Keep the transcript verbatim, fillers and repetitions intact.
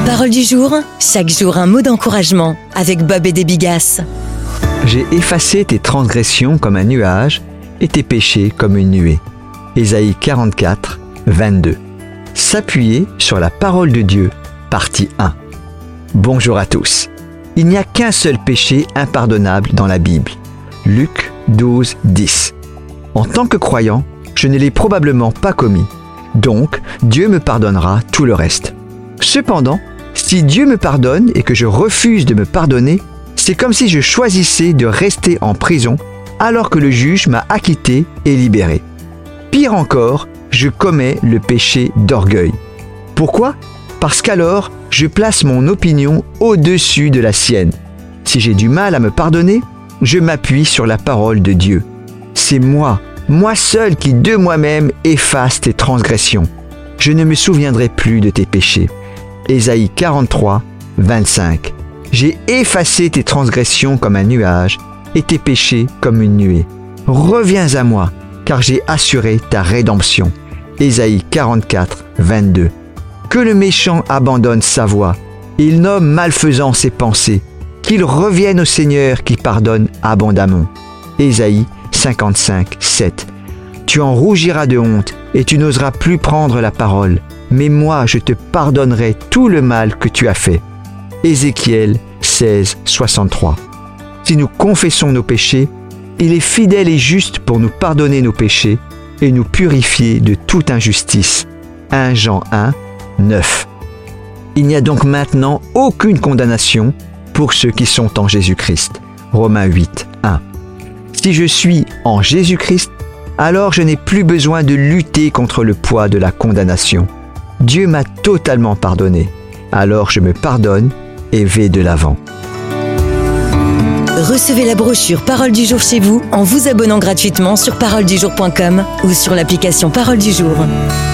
Parole du jour, chaque jour un mot d'encouragement avec Bob et des Bigasses. J'ai effacé tes transgressions comme un nuage et tes péchés comme une nuée. Ésaïe quarante-quatre, vingt-deux. S'appuyer sur la parole de Dieu, partie un. Bonjour à tous. Il n'y a qu'un seul péché impardonnable dans la Bible. Luc douze, dix. En tant que croyant, je ne l'ai probablement pas commis. Donc, Dieu me pardonnera tout le reste. Cependant, si Dieu me pardonne et que je refuse de me pardonner, c'est comme si je choisissais de rester en prison alors que le juge m'a acquitté et libéré. Pire encore, je commets le péché d'orgueil. Pourquoi ? Parce qu'alors, je place mon opinion au-dessus de la sienne. Si j'ai du mal à me pardonner, je m'appuie sur la parole de Dieu. C'est moi, moi seul qui de moi-même efface tes transgressions. Je ne me souviendrai plus de tes péchés. Ésaïe quarante-trois, vingt-cinq. J'ai effacé tes transgressions comme un nuage et tes péchés comme une nuée. Reviens à moi, car j'ai assuré ta rédemption. Ésaïe quarante-quatre, vingt-deux. Que le méchant abandonne sa voie, il nomme malfaisant ses pensées, qu'il revienne au Seigneur qui pardonne abondamment. Ésaïe cinquante-cinq, sept. Tu en rougiras de honte et tu n'oseras plus prendre la parole. Mais moi, je te pardonnerai tout le mal que tu as fait. Ézéchiel seize, soixante-trois. Si nous confessons nos péchés, il est fidèle et juste pour nous pardonner nos péchés et nous purifier de toute injustice. premier Jean un, neuf. Il n'y a donc maintenant aucune condamnation pour ceux qui sont en Jésus-Christ. Romains huit, un. Si je suis en Jésus-Christ, alors je n'ai plus besoin de lutter contre le poids de la condamnation. Dieu m'a totalement pardonné. Alors je me pardonne et vais de l'avant. Recevez la brochure Parole du jour chez vous en vous abonnant gratuitement sur parole du jour point com ou sur l'application Parole du jour.